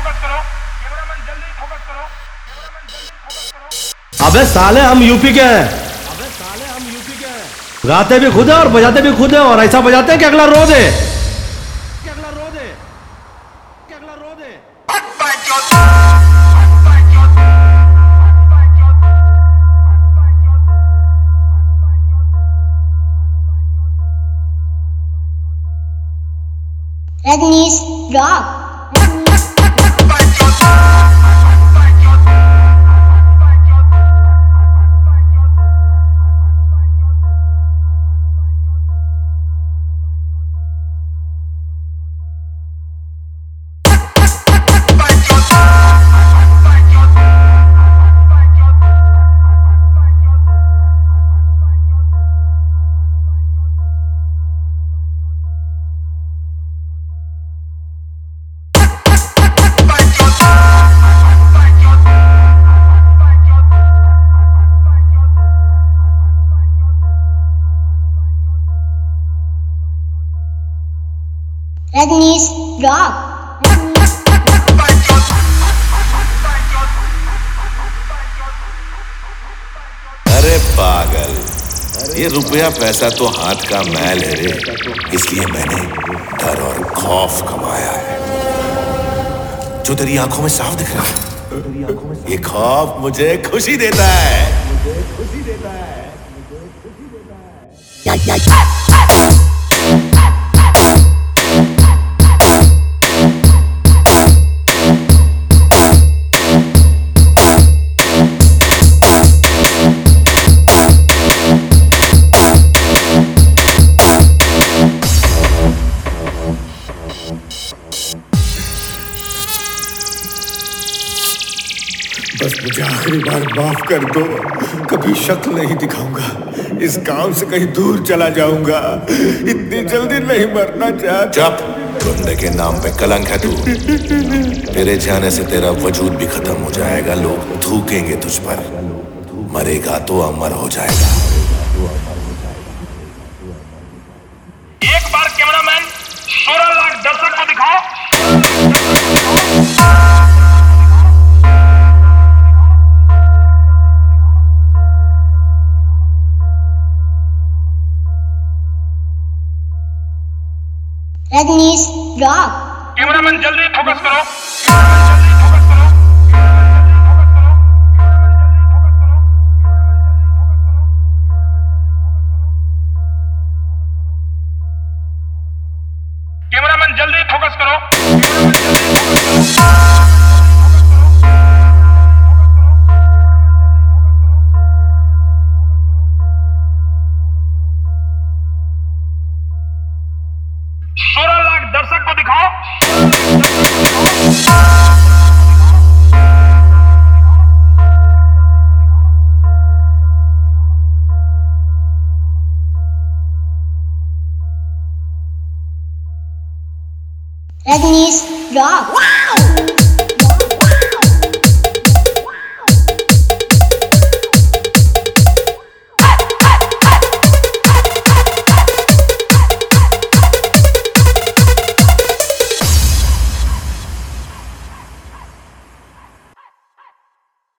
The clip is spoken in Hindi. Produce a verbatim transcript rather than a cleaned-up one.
अबे साले हम यूपी के हैं। अबे साले हम यूपी के हैं। गाते भी खुद है और बजाते भी खुद है, और ऐसा बजाते हैं कि अगला रो दे, कि अगला रो दे, कि अगला रो दे। Rajnish Rock. Rajnish Rock. अरे पागल, ये रुपया पैसा तो हाथ का मैल है रे, इसलिए मैंने डर और खौफ कमाया है जो तेरी आंखों में साफ दिख रहा है। ये खौफ मुझे खुशी देता है, मुझे खुशी देता है, मुझे खुशी देता है। बस मुझे आखिरी बार माफ कर दो, कभी शक्ल नहीं दिखाऊंगा, इस गांव से कहीं दूर चला जाऊंगा, इतनी जल्दी नहीं मरना चाहता। चुप, गुंडे के नाम पे कलंक है तू। तेरे जाने से तेरा वजूद भी खत्म हो जाएगा, लोग थूकेंगे तुझ पर, मरेगा तो अमर हो जाएगा। एक बार कैमरामैन सोलह लाख दर्शक को दिखाओ। Rajnish Rock. कैमरामैन जल्दी फोकस करो। कैमरामैन जल्दी फोकस करो। सोलह लाख दर्शक को दिखाओ। Rajnish Rock. Wow!